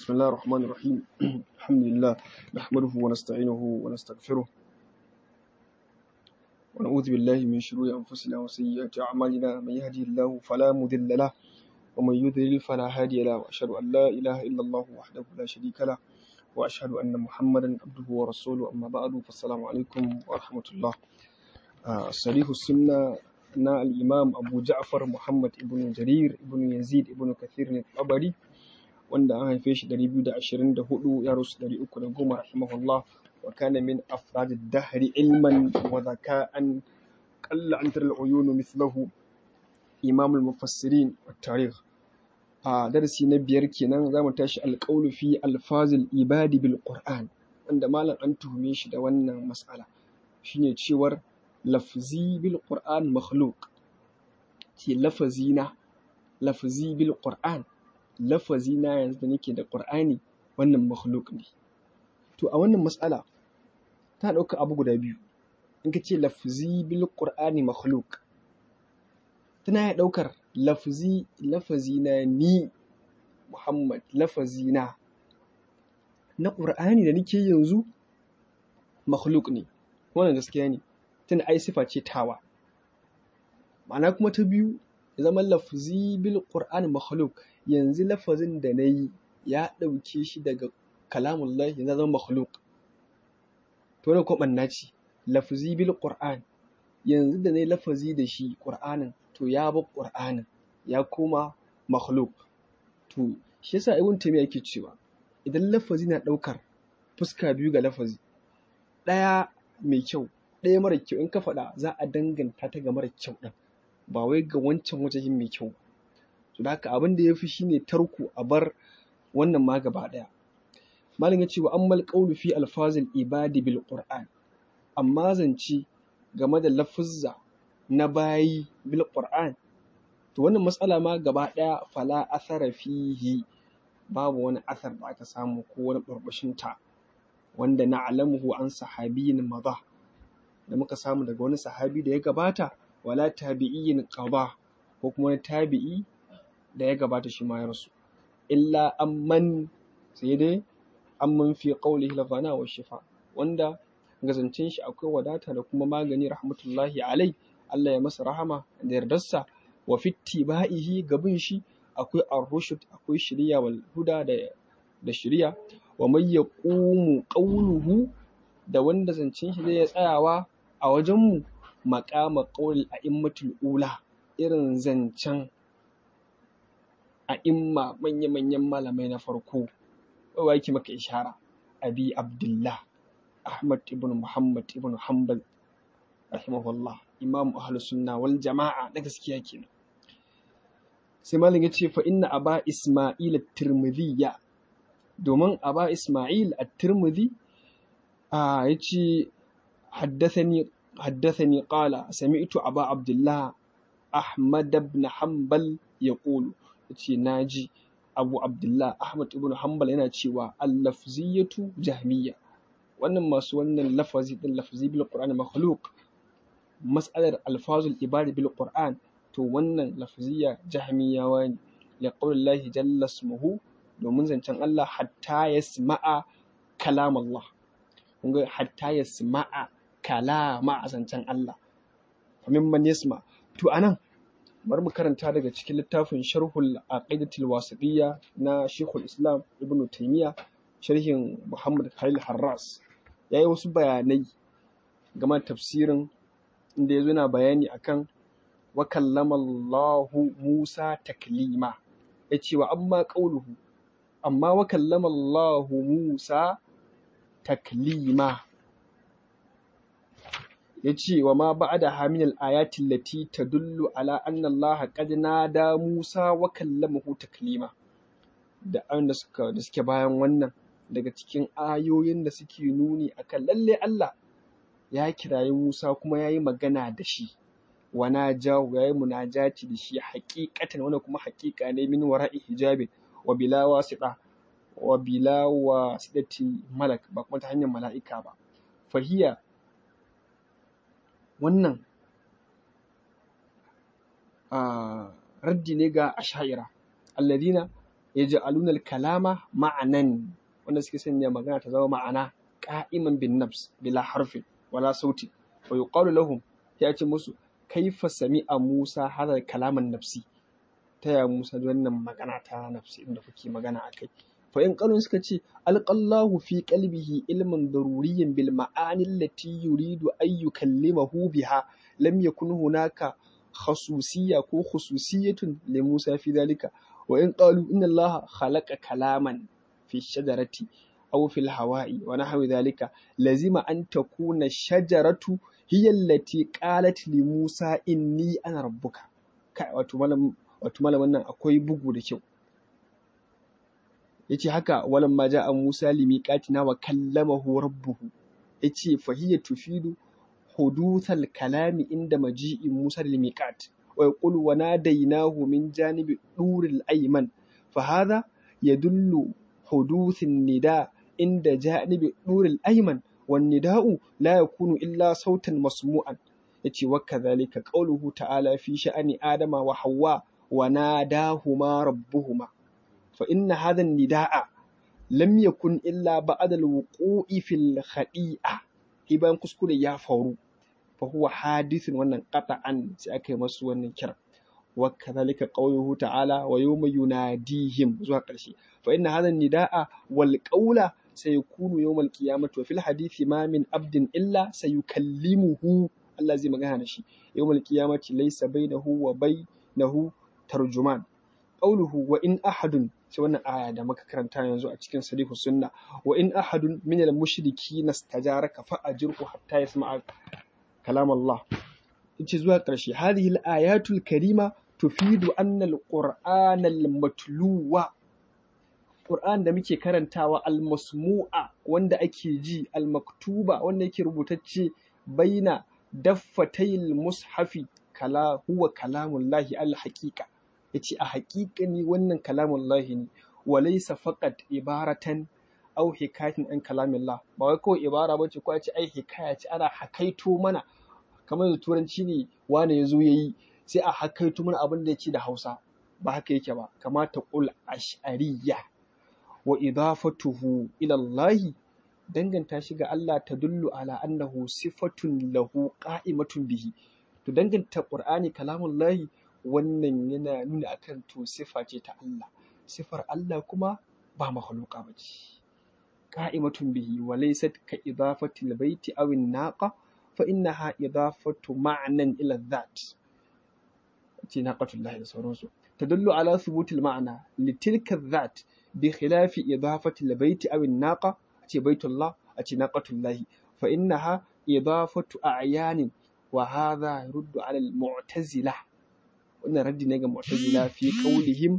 بسم الله الرحمن الرحيم الحمد لله نحمده ونستعينه ونستغفره ونعوذ بالله من شرور أنفسنا وسيئات أعمالنا من يهدي الله فلا مضل له ومن يضلل فلا هادي له وأشهد أن لا إله إلا الله وحده لا شريك له وأشهد أن محمدا عبده ورسوله أما بعد فالسلام عليكم ورحمة الله صريح السنة na al'imam Abu Ja'far Muhammad ibn Jarir ibn Yazid ibn Kathir ne tabari wanda an haife shi 224 ya rasu 310 rahimahullah wa kana min afrad ad-dahr ilman wa zaka'an qalla an tara al-uyun mithlahu imam al-mufassirin wa tarikh a darasi na biyar kenan zamu tashi al-qawl fi alfaz al-ibadi bil Qur'an wanda malam an tuhume shi da wannan mas'ala shine cewar lafzi bil Qur'an makhluq ce lafazi bil Qur'an lafazi na yanzu da nake da Qur'ani wannan makhluq ne to a wannan mas'ala ta dauka abu guda biyu in ka ce lafzi bil Qur'ani makhluq tana ya daukar lafazi na ni Muhammad lafazi na Qur'ani da nake yanzu makhluq ne wannan gaskiya ne tunda ai sifa ce tawa ma'ana kuma ta biyu ya zama lafzi bil Qur'an makhluq yanzu lafazin da nayi ya dauke shi daga kalamullah ya zama makhluq to ne ko banna ce lafzi bil Qur'an yanzu da nayi lafazi da shi Qur'anin to ya bar Qur'anin ya koma makhluq to shi yasa ibn Taymiyyah yake cewa idan lafazi na daukar fuska biyu ga lafazi daya mai kyau ɗaya mara kyau in ka faɗa za a danganta ta ga mara kyau ɗin ba wai ga wancan wajen mai kyau to da haka abin da ya fi shine tarku a bar wannan ma gaba ɗaya malam ya ce wa ammal qawlu fi alfazil ibadi bil Qur'an amma zance game da lafuzza na bayi bil Qur'an to wannan matsala ma gaba ɗaya fala athara fihi babu wani athar da aka samu ko wani burbushin ta wanda na'lamuhu an sahabiyyin madha da muka samu daga wani sahabi da ya gabata wala tabi'iyyin qaba ko kuma wani tabi'i da ya gabata shi ma ya rasu illa amman sai dai amman fi qawlihi lafana wa shifa wanda gazancin shi akwai wadata da kuma magani rahmatullahi alai Allah ya masa rahama da yardarsa wa fittiba'ihi gabin shi akwai ar-rushd akwai shiriya wal huda da shiriya wa may yaqumu qawluhu da wanda zancin shi zai tsayawa a wajenmu maƙama ƙaulil a'immatul ula irin zancen a'imma manya-manyan malamai na farko wa yake maka ishara abi abdullah ahmad ibn muhammad ibn hanbal rahimahullah imam ahlus sunna wal jama'a da gaskiya kenan sai malam yace fa inna aba isma'il at-tirmidhi domin aba isma'il at-tirmidhi yace حدثني قال سمعت أبا عبد الله أحمد بن حنبل يقول ناجي أبو عبد الله أحمد بن حنبل yana cewa al-lafziyatu jahmiyya wannan masu wannan lafazi bil Qur'an makhluq mas'alar alfazul ibadi bil Qur'an to wannan lafziyya jahmiyawa ne li qawlillahi jalla ismuhu domin zancen Allah hatta yasma'a kalam Allah kunga hatta yasma'a kalama a zancen Allah mimman yasma to anan bari mu karanta daga cikin littafin sharhul aqidatul wasitiyya na Sheikhul Islam Ibn Taymiyyah sharhin Muhammad Khalil Harras yayi wasu bayanai game da tafsirin inda yazo yana bayani akan wa kallama Allahu Musa taklima yace wa amma qauluhu amma wa kallama Allahu Musa taklima yace wa ma ba'da haminal ayati allati tadullu ala anna Allah qad nada Musa wa kallamahu taklima da ayoyin da suke bayan wannan daga cikin ayoyin da suke nuni akan lalle Allah ya kirayi Musa kuma yayi magana da shi wa najahu yayi munajati da shi haqiqatan wannan kuma haqiqa ne min wara'i hijabin wa bila wasidati malak ba kuma ta hanyar mala'ika ba fahiya wannan raddi ne ga ash'ira alladina yaj'aluna al-kalama ma'anan, wanda suke sanya magana ta zama ma'ana qa'iman bin nafs bila harfin wala sauti, wa yuqalu lahum, ya ce musu kaifa sami'a Musa hadha kalaman nafsi, ta ya Musa ji wannan magana ta nafsi inda kuke magana akai. fa in qalu suka ce alqallahu fi qalbihi ilman daruriyyan bil ma'ani allati yuridu an yukallimahu biha lam yakun hunaka khasusiyya ko khususiyatun li Musa fi dhalika. wa in qalu inna allaha khalaqa kalaman fi shajarati aw fil hawa'i wa nahwi dhalika lazima an takuna shajaratu hiya allati qalat li Musa inni ana rabbuka. Kai wato malamin nan akwai bugu da kyau. Yace haka walam ma ja'a Musa limiqatina wa kallamahu rabbuhu, yace fa hiya tufidu huduthal kalami inda maji'i Musa limiqat wa yaqulu wa nadaynahu min janibi duril ayman fa hadha yadullu huduthin nida inda janibi duril ayman wan nida'u la yakunu illa sautan masmu'an. yace wa kadhalika qawluhu ta'ala fi sha'ani adama wa hawwa wa nadahuma rabbuhuma fa inna hadha an-nida'a lam yakun illa ba'da al-wuqu'i fil khadi'a, iban kuskure ya faru fa huwa hadithun, wannan qata'an sai aka yi masu wannan kira. wa kadhalika qawluhu ta'ala wa yawma yunadihim zuwa ƙarshe fa inna hadha an-nida'a wal qawla sayakunu yawm al-qiyamati wa fil hadithi ma min abdin illa sayukallimuhu, Allah zai magana da shi yawmal qiyamati laysa bainahu wa bainahu tarjuman. qawluhu wa in ahadun, sai wannan aya da muka karanta yanzu a cikin sarihu sunna, wa in ahadun min al-mushrikeen istajaraka fa ajirhu hatta yasma'a kalam Allah. yace zuwa ƙarshe hadhihi al-ayatul karima tufidu anna al-qur'ana al-matluwa, Qur'an da muke karantawa, al-masmu'a wanda ake ji, al-maktuba wanda yake rubutacce, baina daffatayil mushafi huwa kalamullahi al-haqiqa, yace a haƙiƙani wannan kalamullahi ne, wa laysa faqat ibaratan aw hikayatin an kalamillah, ba wai kawai ibara bace ko a ce ai hikaya ce ana hakaito mana, kamar da turanci ne wani yazo yayi sai a hakaito mana abin da yake da Hausa, ba haka yake ba. kamata qul ash'ariyya wa idafatuhu ila Allah, danganta shi ga Allah ta dullu ala annahu sifatun lahu qa'imatun bihi, to danganta Qur'ani kalamullahi wannan yana nuna akan to sifa ce ta Allah, sifar Allah kuma ba makhluqa bace, qa'imatun bihi wa laysat ka idafati albayti aw an-naqa fa innaha idafatu ma'nan ila dhat, ce naqatullahi da sauransu, tadullu ala thubutil ma'na litilka dhat bi khilafi idafati albayti aw an-naqa, ce baitullah a ce naqatullahi fa innaha idafatu a'yanin, wa hadha yuruddu ala al-mu'tazila, wannan raddi ne ga mu'tazila fi qawlihim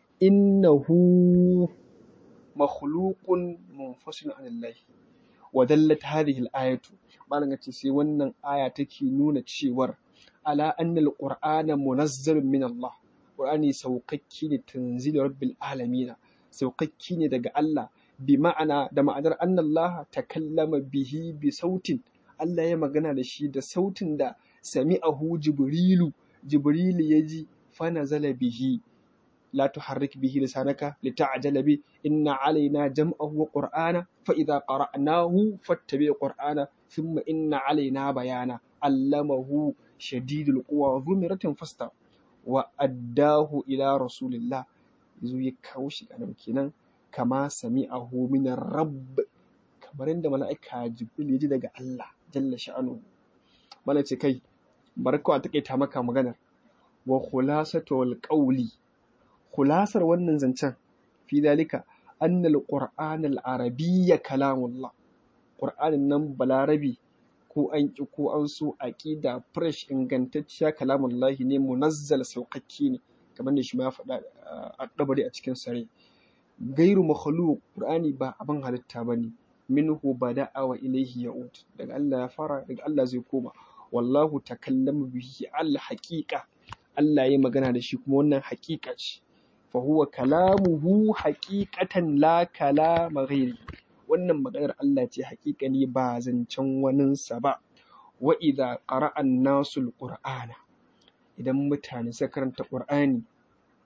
innahu makhluqun munfasilun anillahi. wa dallat hadhihi al-ayatu, malan ce sai wannan aya take nuna cewar ala anna al-qur'ana munazzalun min Allah, qur'ani saukakki ne, tanzilu rabbil alamin, saukakki ne daga Allah, bi ma'ana da ma'anar annallaha takallama bihi bi sautin, Allah ya magana da shi da sautin da sami'ahu jibrilu ya ji, fa nazala bihi la tuharrik bihi lisanaka lita'jala bi inna alaina jam'ahu wa qur'ana fa idza qara'nahu fattabi' qur'ana thumma inna alaina bayana allamahu shadidul quwa dhu miratin fasta wa addahu ila rasulillah, yazo ya kawo shi kenan kama sami'ahu min rabb, kamar yadda mala'ika Jibril ya ji daga Allah jalla sha'anu. Mana ce kai barka a taƙaita maka maganar. wa khulasatul qawli, khulasar wannan zancen fi dalika anna al-qur'an al-arabiyya kalamullah, qur'anin nan balarabi ko an ki ko an so aqida fresh ingantacciya kalamullahi ne, munazzal sauƙaƙƙi ne, kamar da shi ma ya faɗa a dabari a cikin sare. gairu makhluq, qur'ani ba abin halitta bane, minhu bada'a wa ilayhi ya'ud, daga Allah ya fara, daga Allah zai koma. wallahu takallama bihi al-haqiqa, Allah ya magana da shi kuma wannan haqiqa ce, fa huwa kalamuhu haqiqatan la kalama ghairi, wannan maganar Allah ce haqiqani ba zancen waninsa ba. wa idza qara'a an-nasu al-qur'ana, idan mutane suka karanta qur'ani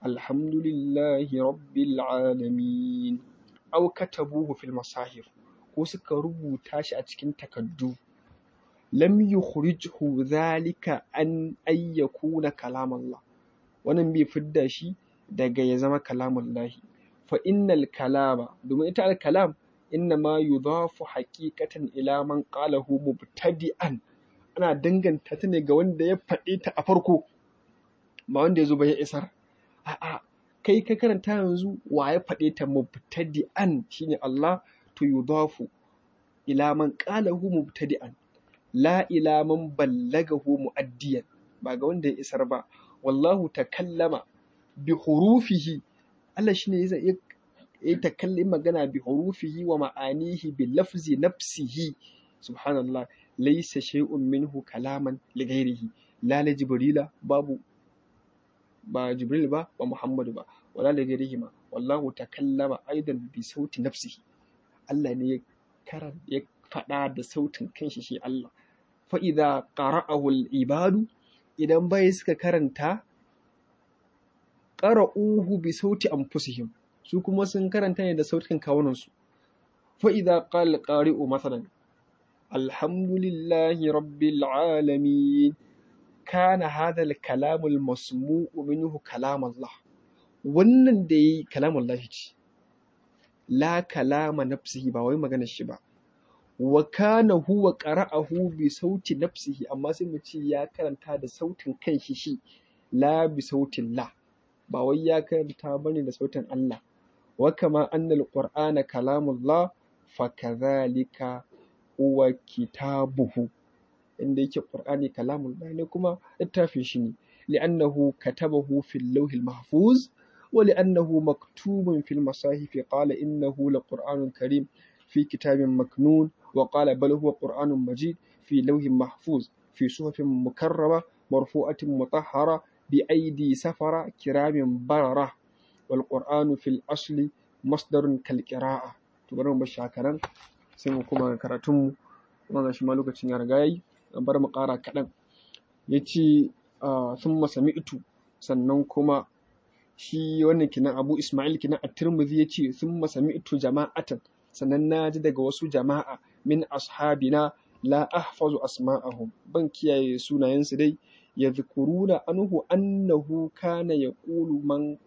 alhamdulillahi rabbil alamin aw katabuhu fil masahif ko suka rubuta shi a cikin takaddu lam yukhrijhu dhalika an ayyakuna kalamallah wannan bai fidda shi daga ya zama kalamullahi fa innal kalama domin ita al kalam inna ma yudafu haqiqatan ila man qalahu mubtadi'an ana danganta ta ne ga wanda ya faɗe ta a farko ba wanda ya zo ba ya isar a'a kai ka karanta yanzu wa ya faɗe ta mubtadi'an shine Allah to yudafu ila man qalahu mubtadi'an la ila man ballagahu muaddiyan ba ga wanda ya isar ba wallahu takallama bi hurufihi Allah shine ya takalli magana bi hurufihi wa ma'anihi bi lafzi nafsihi subhanallah laysa shay'un minhu kalaman li ghairihi la la jibrila babu ba jibril ba muhammadu ba wala li ghairihi ma wallahu takallama aidan bi sauti nafsihi Allah ne ya faɗa da sautin kanshi shi Allah fa idza qara'ahu al-ibadu idan bai suka karanta qara'uhu bi sauti anfusihim su kuma sun karanta ne da sautin kawunansu fa idza qala qari'u masalan alhamdulillahi rabbil alamin kana hadha al-kalam al-masmu'u minhu kalam Allah wannan da yi kalam Allah ce la kalama nafsihi ba wai maganar shi ba wa kana huwa qara'ahu bi sauti nafsihi amma sai mu ce ya karanta da sautin kanshi shi la bi sautin la ba wai ya karanta bane da sautin Allah wa kama annal qur'ana kalamullah fa kadhalika huwa kitabuhu inda yake qur'ani kalamullah ne kuma littafin shi ne li'annahu katabahu fil lawhil mahfuz wa li'annahu maktubun fil masahif qala innahu laqur'anun karim fi kitabin maknun wa qala bal huwa qur'anun majid fi lawhin mahfuz fi suhufin mukarrama marfu'atin mutahhara bi aidi safara kiramin barara wal qur'anu fil asli masdarun kal qira'a to bari mu bar shakaran sai mu kuma karatun mu kuma shi ma lokacin ya riga yayi dan bar mu ƙara kaɗan yace thumma sami'tu sannan kuma shi wannan kinan Abu Ismail kinan at-Tirmidhi yace thumma sami'tu jama'atan sannan naji daga wasu jama'a min ashabina la ahfazu asma'ahum ban kiyaye sunayensu dai yadhkuruna annahu kana yaqulu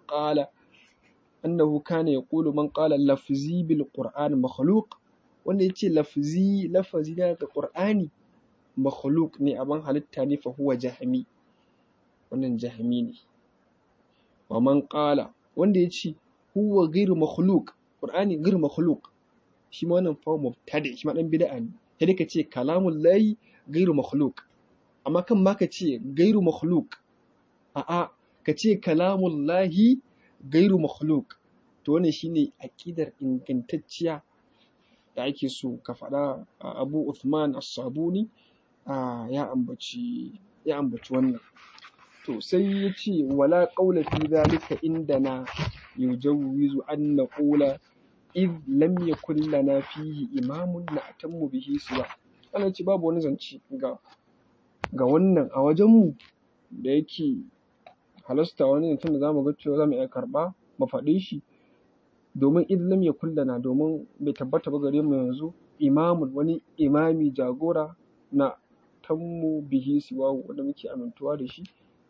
man qala lafzi bil qur'an makhluq wanda yace lafazi da qur'ani makhluq ne aban halitta ne fa huwa jahmi wannan jahmi ne wa man qala wanda yace huwa ghairu makhluq qur'ani ghairu makhluq shi ma wannan fa mubtadi shi ma dan bid'a ne sai ka ce kalamullahi ghairu makhluq amma kan ma ka ce ghairu makhluq a'a ka ce kalamullahi ghairu makhluq to wannan shine aqidar ingantacciya da ake so ka faɗa Abu Uthman As-Sabuni ya ambaci wannan to sai ya ce wala qawla fi dhalika indana yujawwizu an naqula id lam yakul lana fihi imamun na'tammu bihi siwa ana ce babu wani zance ga wannan a wajen mu da yake halasta wani mutum da zamu ga cewa zamu iya karba mu faɗe shi domin id lam yakul lana domin bai tabbata ba gare mu yanzu imamun wani imami jagora na tammu bihi siwa wanda muke amintuwa da shi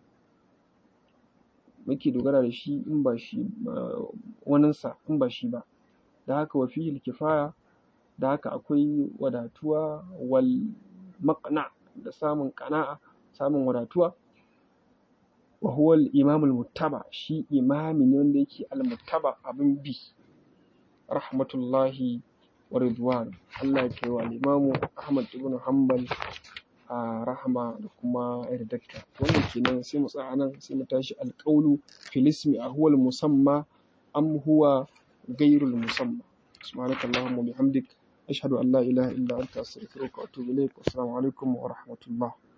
muke dogara da shi in ba shi waninsa in ba shi ba da haka wa fihi kifaya da haka akwai wadatuwa wal maqna da samun qana'a samun wadatuwa wa huwa al-imam al-muttaba shi imami ne wanda yake al-muttaba abin bi rahmatullahi wa ridwan Allah ya kai wa al-imam Ahmad ibn Hanbal a rahma da kuma yardarta wannan kenan sai mu tsaya nan sai mu tashi al-qawlu fil ismi huwa al-musamma am huwa غير المسمى سبحانك اللهم وبحمدك أشهد أن لا إله إلا أنت أستغفرك وأتوب إليك والسلام عليكم ورحمة الله